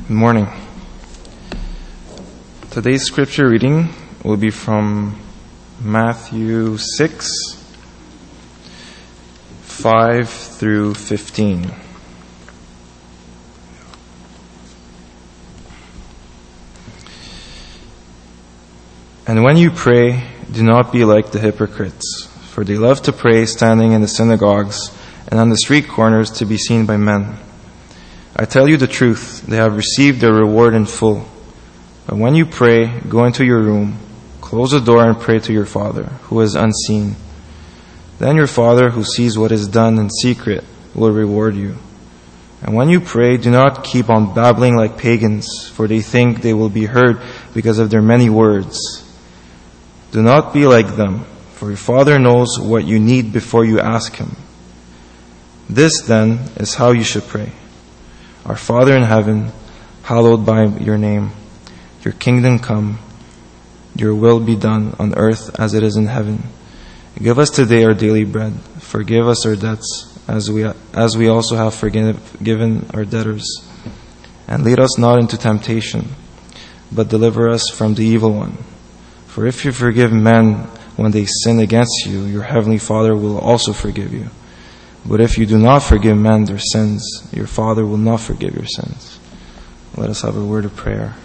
Good morning. Today's scripture reading will be from Matthew 6, 5 through 15. And when you pray, do not be like the hypocrites, for they love to pray standing in the synagogues and on the street corners to be seen by men. I tell you the truth, they have received their reward in full. But when you pray, go into your room, close the door and pray to your Father, who is unseen. Then your Father, who sees what is done in secret, will reward you. And when you pray, do not keep on babbling like pagans, for they think they will be heard because of their many words. Do not be like them, for your Father knows what you need before you ask Him. This, then, is how you should pray. Our Father in heaven, hallowed be your name. Your kingdom come, your will be done on earth as it is in heaven. Give us today our daily bread. Forgive us our debts as we also have forgiven our debtors. And lead us not into temptation, but deliver us from the evil one. For if you forgive men when they sin against you, your heavenly Father will also forgive you. But if you do not forgive men their sins, your Father will not forgive your sins. Let us have a word of prayer.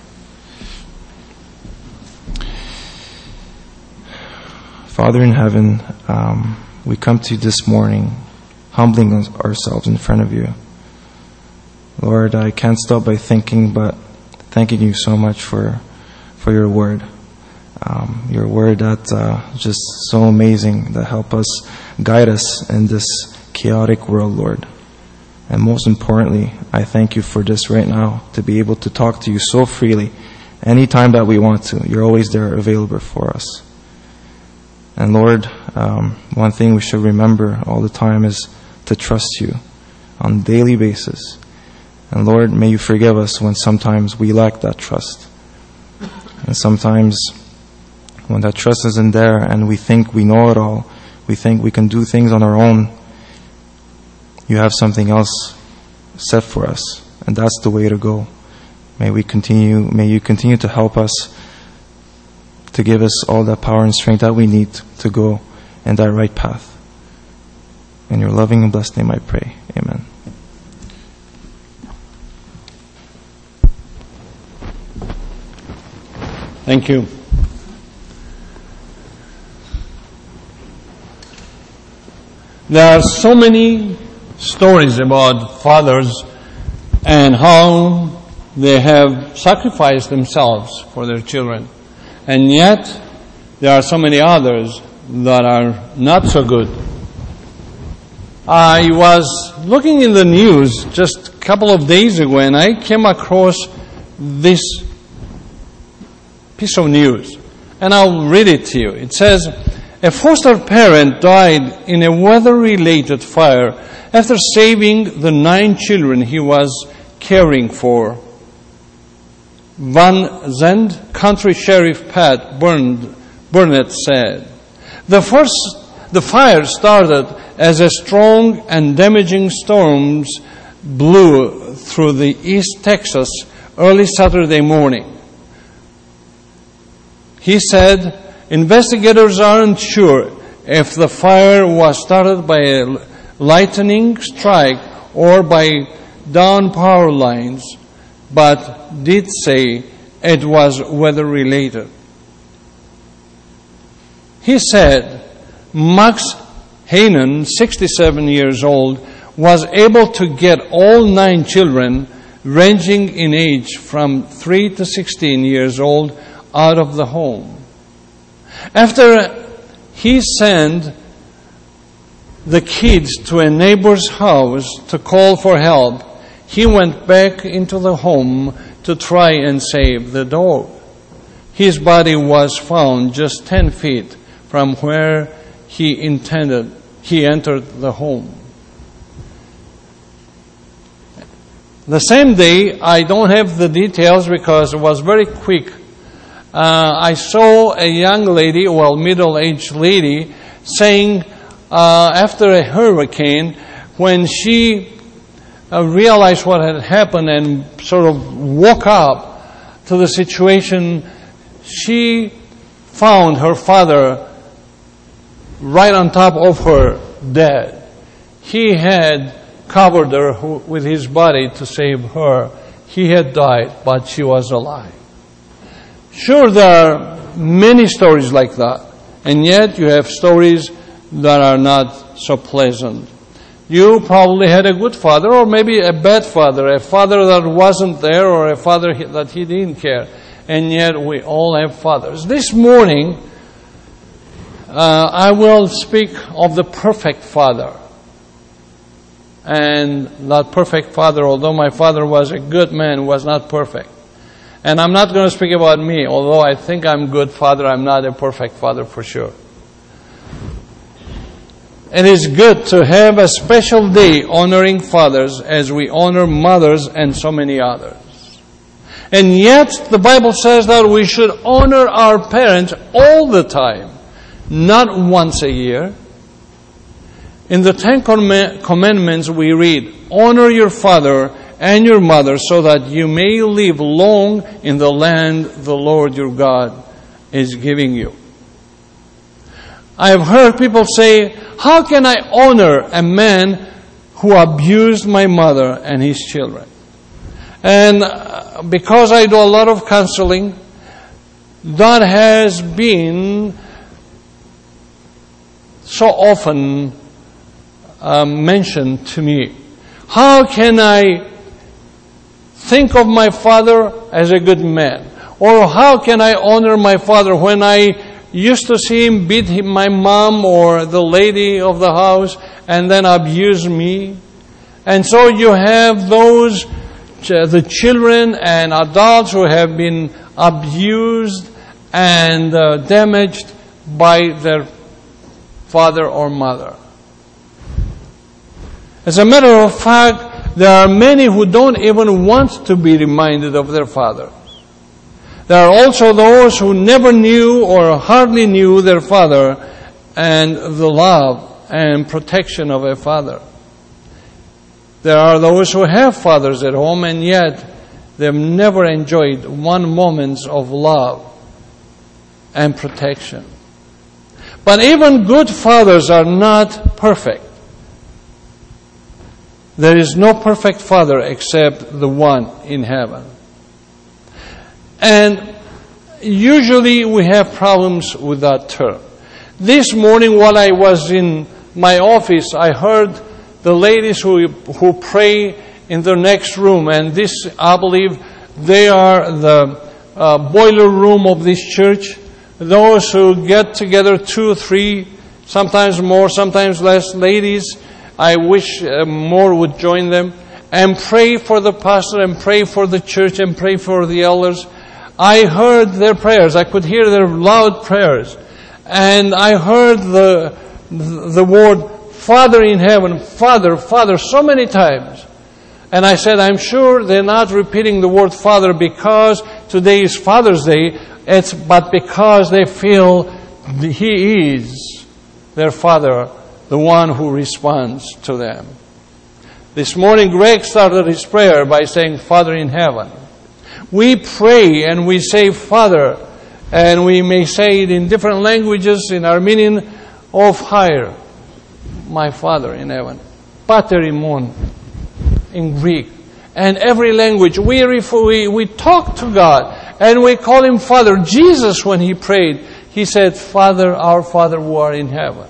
Father in heaven, we come to you this morning, humbling ourselves in front of you. Lord, I can't stop by thanking you so much for your word. Your word that's just so amazing, that help us, guide us in this chaotic world, Lord. And most importantly, I thank you for this right now, to be able to talk to you so freely anytime that we want to. You're always there available for us. And Lord, one thing we should remember all the time is to trust you on a daily basis. And Lord, may you forgive us when sometimes we lack that trust. And sometimes when that trust isn't there and we think we know it all, we think we can do things on our own, you have something else set for us, and that's the way to go. May you continue to help us, to give us all that power and strength that we need to go in that right path. In your loving and blessed name I pray. Amen. Thank you. There are so many stories about fathers and how they have sacrificed themselves for their children. And yet, there are so many others that are not so good. I was looking in the news just a couple of days ago, and I came across this piece of news. And I'll read it to you. It says, a foster parent died in a weather-related fire after saving the 9 children he was caring for. Van Zandt Country Sheriff Pat Burnett said, the fire started as a strong and damaging storms blew through the East Texas early Saturday morning. He said, investigators aren't sure if the fire was started by a lightning strike or by down power lines, but did say it was weather-related. He said Max Hainan, 67 years old, was able to get all 9 children, ranging in age from 3 to 16 years old, out of the home. After he sent the kids to a neighbor's house to call for help, he went back into the home to try and save the dog. His body was found just 10 feet from where he entered the home. The same day, I don't have the details because it was very quick. I saw a young lady, middle-aged lady, saying after a hurricane, when she realized what had happened and sort of woke up to the situation, she found her father right on top of her, dead. He had covered her with his body to save her. He had died, but she was alive. Sure, there are many stories like that, and yet you have stories that are not so pleasant. You probably had a good father, or maybe a bad father, a father that wasn't there, or a father that he didn't care. And yet we all have fathers. This morning, I will speak of the perfect father. And that perfect father, although my father was a good man, was not perfect. And I'm not going to speak about me, although I think I'm a good father, I'm not a perfect father for sure. It is good to have a special day honoring fathers as we honor mothers and so many others. And yet, the Bible says that we should honor our parents all the time, not once a year. In the Ten Commandments we read, "Honor your father and your mother so that you may live long in the land the Lord your God is giving you." I have heard people say, "How can I honor a man who abused my mother and his children?" And because I do a lot of counseling, that has been so often mentioned to me. How can I think of my father as a good man? Or how can I honor my father when I used to see him beat my mom or the lady of the house and then abuse me? And so you have those, the children and adults who have been abused and damaged by their father or mother. As a matter of fact, there are many who don't even want to be reminded of their father. There are also those who never knew or hardly knew their father and the love and protection of a father. There are those who have fathers at home and yet they've never enjoyed one moment of love and protection. But even good fathers are not perfect. There is no perfect father except the one in heaven. And usually we have problems with that term. This morning while I was in my office, I heard the ladies who pray in the next room, and this, I believe, they are the boiler room of this church. Those who get together 2, 3, sometimes more, sometimes less ladies, I wish more would join them, and pray for the pastor and pray for the church and pray for the elders. I heard their prayers. I could hear their loud prayers. And I heard the word Father in heaven, Father, Father, so many times. And I said, I'm sure they're not repeating the word Father because today is Father's Day, but because they feel He is their Father, the one who responds to them. This morning, Greg started his prayer by saying, Father in heaven. We pray and we say Father, and we may say it in different languages, in Armenian, of higher, my Father in heaven. Pater imon, in Greek. And every language, we talk to God, and we call Him Father. Jesus, when He prayed, He said, Father, our Father who are in heaven.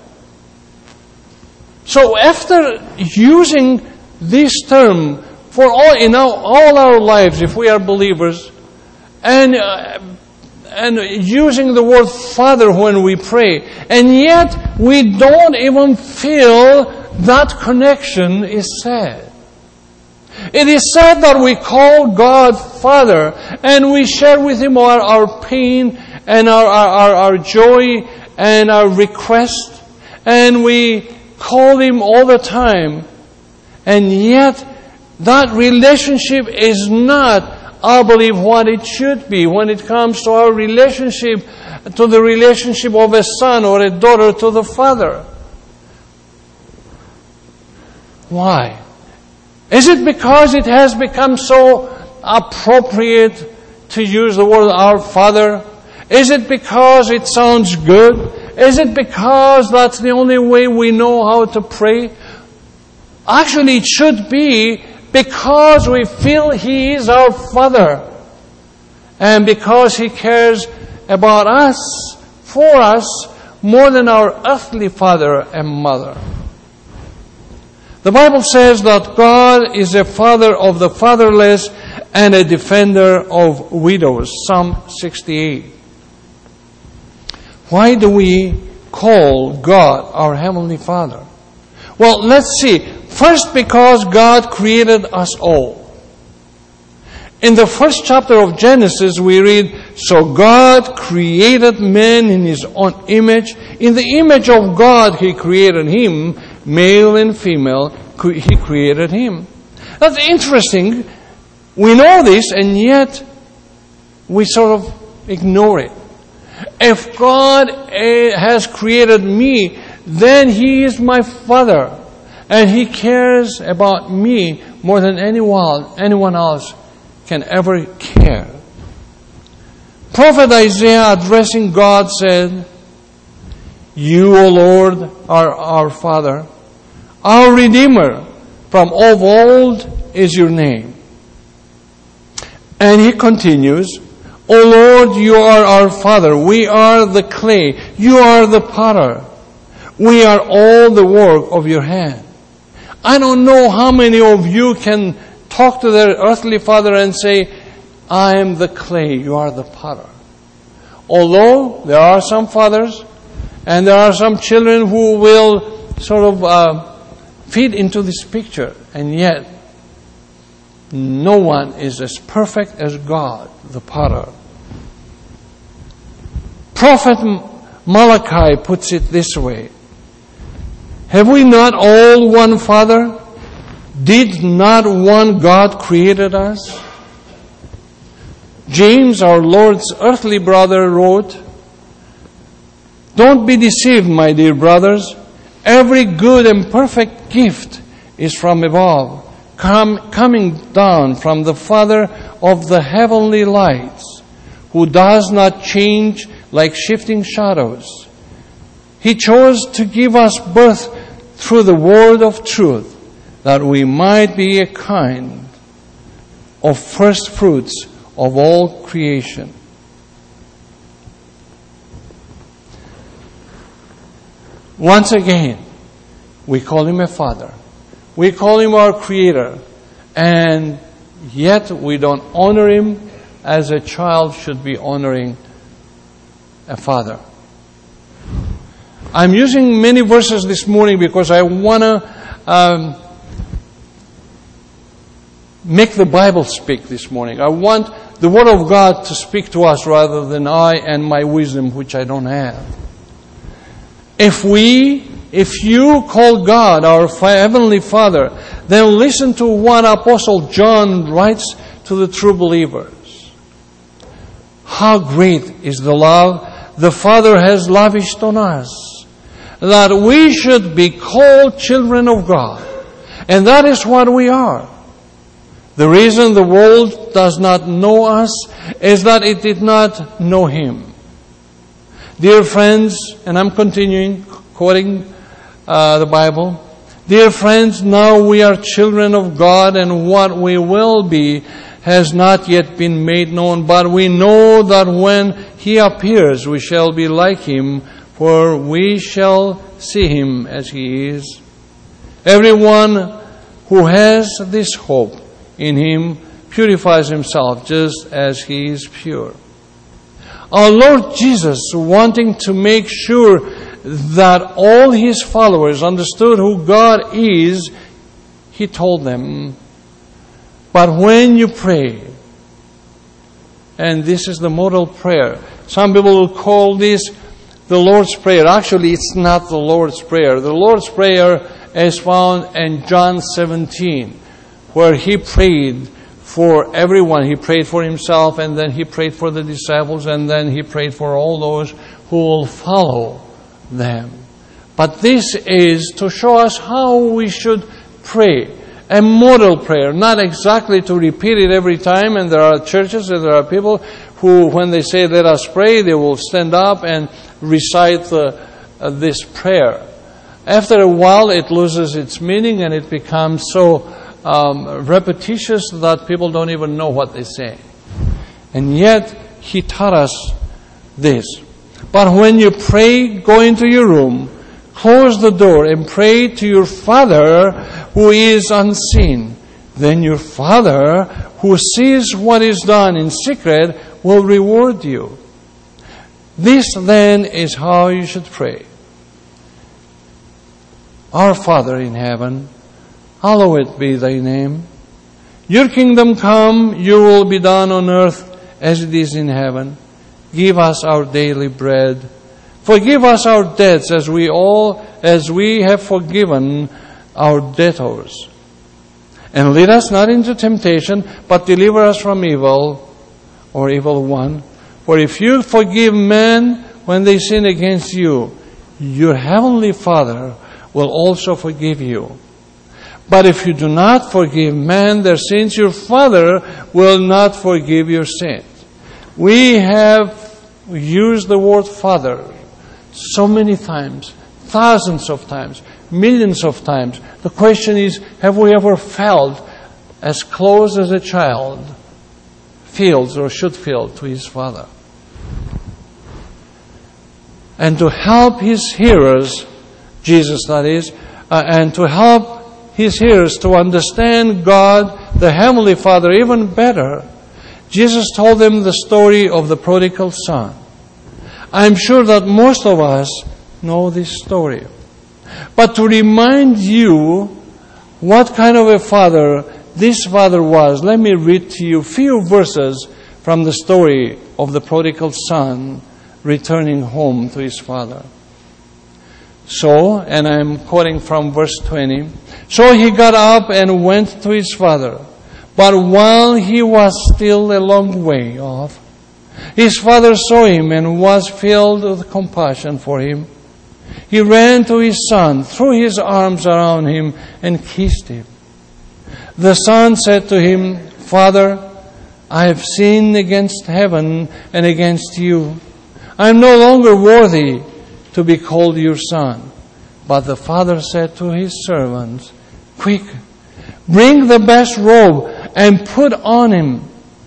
So after using this term for all our lives, if we are believers, and using the word Father when we pray, and yet we don't even feel that connection is sad. It is said that we call God Father, and we share with Him our pain and our joy and our request, and we call Him all the time. And yet, that relationship is not, I believe, what it should be when it comes to our relationship, to the relationship of a son or a daughter to the father. Why? Is it because it has become so appropriate to use the word Our Father? Is it because it sounds good? Is it because that's the only way we know how to pray? Actually, it should be because we feel He is our Father. And because He cares about us, for us, more than our earthly father and mother. The Bible says that God is a father of the fatherless and a defender of widows. Psalm 68. Why do we call God our Heavenly Father? Well, let's see. First, because God created us all. In the first chapter of Genesis, we read, "So God created man in His own image. In the image of God He created him, male and female, He created him." That's interesting. We know this, and yet we sort of ignore it. If God has created me, then He is my Father, and He cares about me more than anyone else can ever care. Prophet Isaiah, addressing God, said, "You, O Lord, are our Father. Our Redeemer, from of old is your name." And he continues, "O Lord, you are our Father. We are the clay. You are the potter. We are all the work of your hand." I don't know how many of you can talk to their earthly father and say, "I am the clay, you are the potter." Although there are some fathers and there are some children who will sort of fit into this picture, and yet no one is as perfect as God, the potter. Prophet Malachi puts it this way, "Have we not all one Father? Did not one God created us?" James, our Lord's earthly brother, wrote, "Don't be deceived, my dear brothers. Every good and perfect gift is from above, coming down from the Father of the heavenly lights, who does not change like shifting shadows. He chose to give us birth through the word of truth, that we might be a kind of first fruits of all creation." Once again, we call Him a Father. We call Him our Creator. And yet we don't honor Him as a child should be honoring a father. I'm using many verses this morning because I want to make the Bible speak this morning. I want the Word of God to speak to us rather than I and my wisdom, which I don't have. If you call God our Heavenly Father, then listen to what Apostle John writes to the true believers. How great is the love the Father has lavished on us, that we should be called children of God. And that is what we are. The reason the world does not know us is that it did not know Him. Dear friends, and I'm continuing quoting the Bible. Dear friends, now we are children of God, and what we will be has not yet been made known. But we know that when He appears, we shall be like Him, for we shall see Him as He is. Everyone who has this hope in Him purifies himself just as He is pure. Our Lord Jesus, wanting to make sure that all His followers understood who God is, He told them, "But when you pray," and this is the model prayer. Some people will call this the Lord's Prayer. Actually, it's not the Lord's Prayer. The Lord's Prayer is found in John 17, where He prayed for everyone. He prayed for Himself, and then He prayed for the disciples, and then He prayed for all those who will follow them. But this is to show us how we should pray. a model prayer, not exactly to repeat it every time. And there are churches and there are people who, when they say, let us pray, they will stand up and recite this prayer. After a while, it loses its meaning and it becomes so repetitious that people don't even know what they say. And yet, He taught us this. But when you pray, go into your room, close the door, and pray to your Father who is unseen. Then your Father who sees what is done in secret will reward you. This then is how you should pray. Our Father in heaven, hallowed be thy name. Your kingdom come, your will be done on earth as it is in heaven. Give us our daily bread. Forgive us our debts as we have forgiven our debtors. And lead us not into temptation, but deliver us from evil or evil one. For if you forgive men when they sin against you, your heavenly Father will also forgive you. But if you do not forgive men their sins, your Father will not forgive your sins. We have used the word Father so many times, thousands of times, millions of times. The question is, have we ever felt as close as a child feels or should feel to his father? And to help his hearers, Jesus that is, and to help his hearers to understand God, the Heavenly Father, even better, Jesus told them the story of the prodigal son. I'm sure that most of us know this story. But to remind you what kind of a father this father was, let me read to you a few verses from the story of the prodigal son returning home to his father. So, and I'm quoting from verse 20, so he got up and went to his father. But while he was still a long way off, his father saw him and was filled with compassion for him. He ran to his son, threw his arms around him, and kissed him. The son said to him, Father, I have sinned against heaven and against you. I am no longer worthy to be called your son. But the father said to his servants, Quick, bring the best robe and put on him.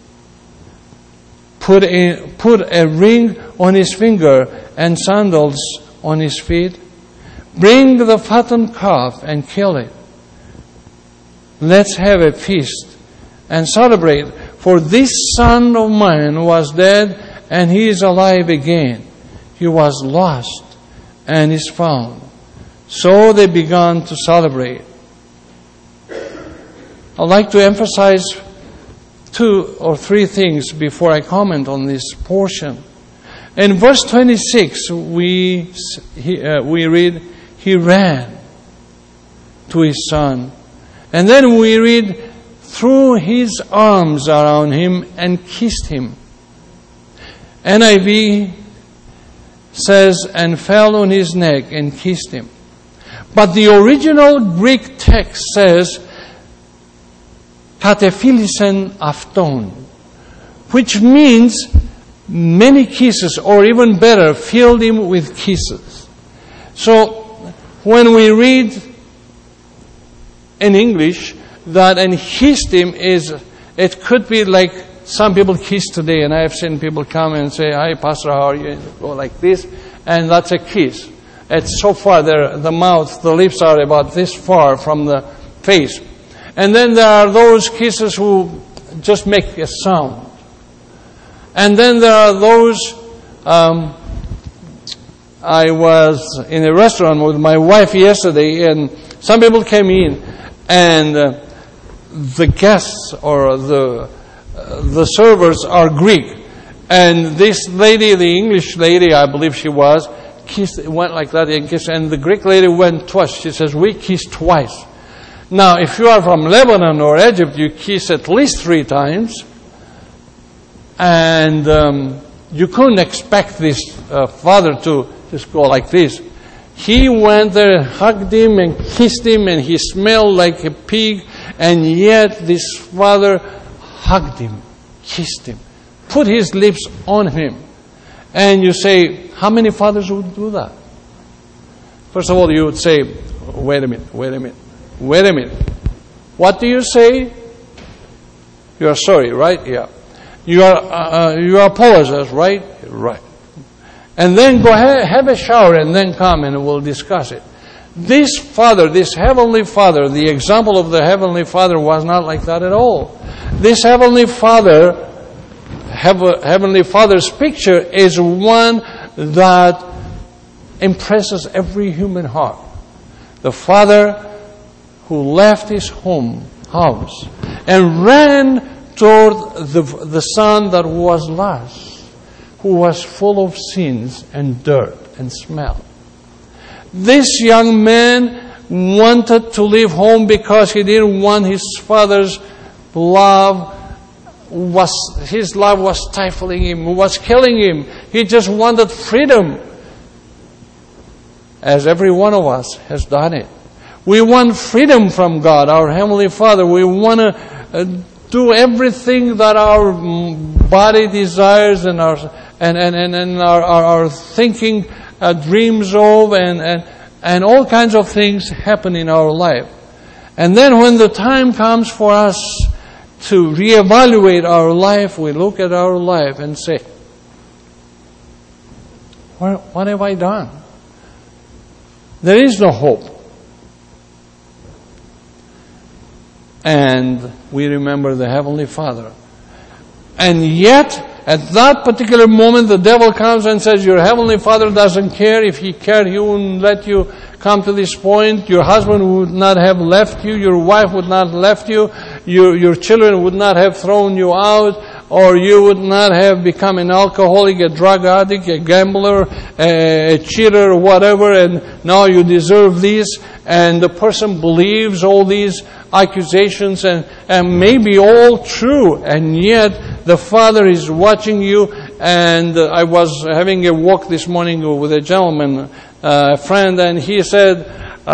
Put a ring on his finger and sandals on his feet. Bring the fattened calf and kill it. Let's have a feast and celebrate. For this son of mine was dead and he is alive again. He was lost and is found. So they began to celebrate. I'd like to emphasize 2 or 3 things before I comment on this portion. In verse 26, we read, he ran to his son. And then we read, threw his arms around him and kissed him. NIV says, and fell on his neck and kissed him. But the original Greek text says, katephilisen afton, which means many kisses, or even better, filled him with kisses. So, when we read in English that and kissed him it could be like some people kiss today, and I have seen people come and say, hi Pastor, how are you? And go like this, and that's a kiss. It's so far there, the mouth, the lips are about this far from the face. And then there are those kisses who just make a sound. And then there are those, I was in a restaurant with my wife yesterday, and some people came in, and the guests or the servers are Greek. And this lady, the English lady, I believe she was, went like that and kissed, and the Greek lady went twice. She says, we kissed twice. Now, if you are from Lebanon or Egypt, you kiss at least 3 times. And you couldn't expect this father to just go like this. He went there, hugged him and kissed him, and he smelled like a pig, And yet this father hugged him, kissed him, put his lips on him. And you say, how many fathers would do that? First of all, you would say, wait a minute. What do you say? You are sorry, right? Yeah. You apologize, right? Right. And then go ahead, have a shower, and then come and we'll discuss it. This Father, this Heavenly Father, the example of the Heavenly Father was not like that at all. This Heavenly Father's picture is one that impresses every human heart. The Father who left his house and ran toward the Son that was lost, who was full of sins and dirt and smell. This young man wanted to leave home because he didn't want his father's love. His love was stifling him, was killing him. He just wanted freedom, as every one of us has done it. We want freedom from God, our Heavenly Father. We want to do everything that our body desires and our thinking dreams of, and all kinds of things happen in our life. And then when the time comes for us to reevaluate our life, we look at our life and say, what have I done? There is no hope. And we remember the Heavenly Father. And yet, at that particular moment, the devil comes and says, your Heavenly Father doesn't care. If He cared, He wouldn't let you come to this point. Your husband would not have left you. Your wife would not have left you. Your children would not have thrown you out. Or you would not have become an alcoholic, a drug addict, a gambler, a cheater, whatever, and now you deserve this. And the person believes all these accusations and maybe all true, and yet the Father is watching you. And I was having a walk this morning with a gentleman, a friend, and he said,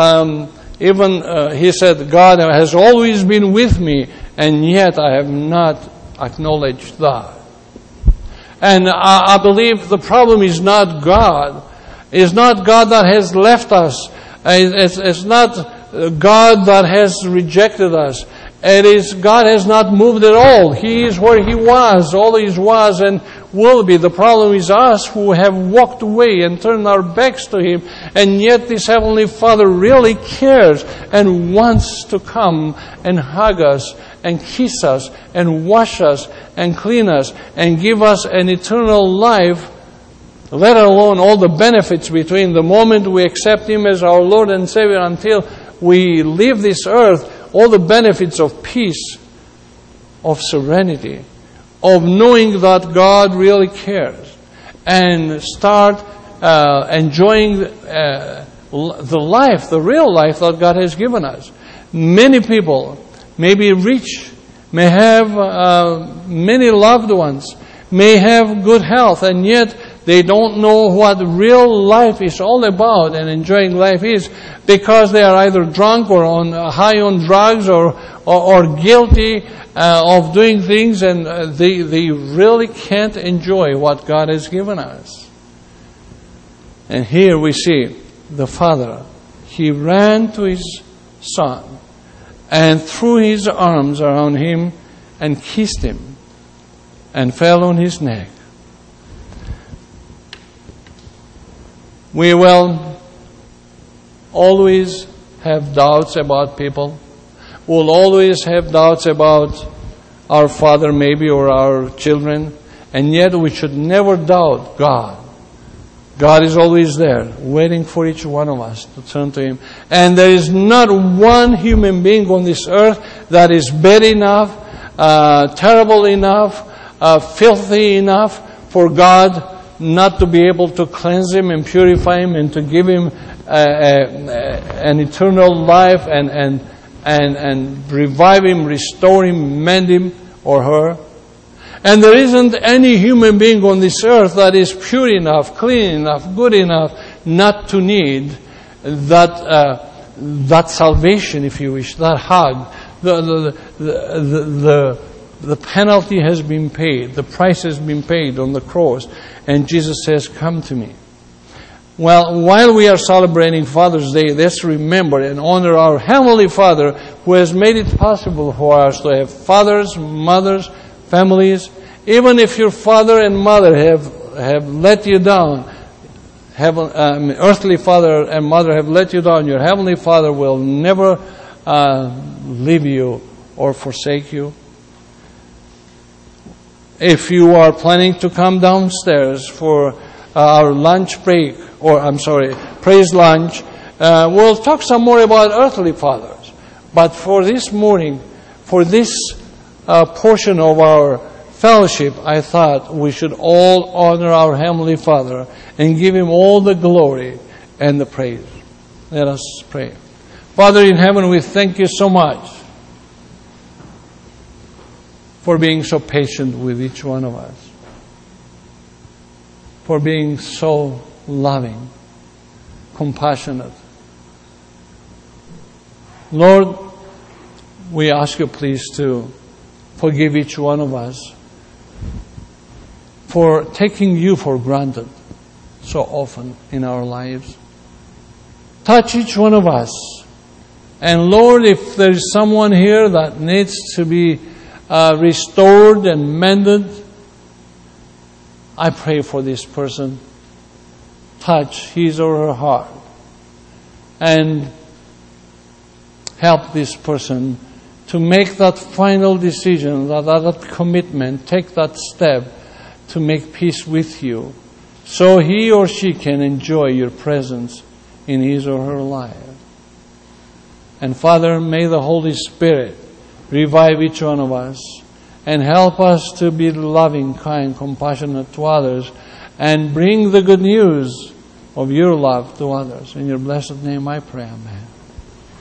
he said, God has always been with me, and yet I have not acknowledged that. And I believe the problem is not God. It's not God that has left us. It's not God that has rejected us. It is God has not moved at all. He is where He was, always was and will be. The problem is us who have walked away and turned our backs to Him. And yet this Heavenly Father really cares and wants to come and hug us and kiss us and wash us and clean us and give us an eternal life, let alone all the benefits between the moment we accept Him as our Lord and Savior until we leave this earth. All the benefits of peace, of serenity, of knowing that God really cares, and start enjoying the life, the real life that God has given us. Many people may be rich, may have many loved ones, may have good health, and yet they don't know what real life is all about and enjoying life is, because they are either drunk or high on drugs or guilty of doing things, and they really can't enjoy what God has given us. And here we see the Father. He ran to His Son and threw His arms around Him and kissed Him and fell on His neck. We will always have doubts about people. We'll always have doubts about our father maybe or our children. And yet we should never doubt God. God is always there, waiting for each one of us to turn to Him. And there is not one human being on this earth that is bad enough, terrible enough, filthy enough for God not to be able to cleanse him and purify him and to give him an eternal life and revive him, restore him, mend him or her. And there isn't any human being on this earth that is pure enough, clean enough, good enough not to need that salvation, if you wish, that hug, The penalty has been paid. The price has been paid on the cross. And Jesus says, come to me. Well, while we are celebrating Father's Day, let's remember and honor our Heavenly Father who has made it possible for us to have fathers, mothers, families. Even if your father and mother have let you down, earthly father and mother have let you down, your Heavenly Father will never leave you or forsake you. If you are planning to come downstairs for our lunch break, praise lunch, we'll talk some more about earthly fathers. But for this morning, for this portion of our fellowship, I thought we should all honor our Heavenly Father and give Him all the glory and the praise. Let us pray. Father in heaven, we thank You so much for being so patient with each one of us, for being so loving, compassionate. Lord, we ask You please to forgive each one of us for taking You for granted so often in our lives. Touch each one of us. And Lord, if there is someone here that needs to be restored and mended, I pray for this person. Touch his or her heart and help this person to make that final decision, that commitment, take that step to make peace with You, so he or she can enjoy Your presence in his or her life. And Father, may the Holy Spirit revive each one of us and help us to be loving, kind, compassionate to others and bring the good news of Your love to others. In Your blessed name I pray, amen.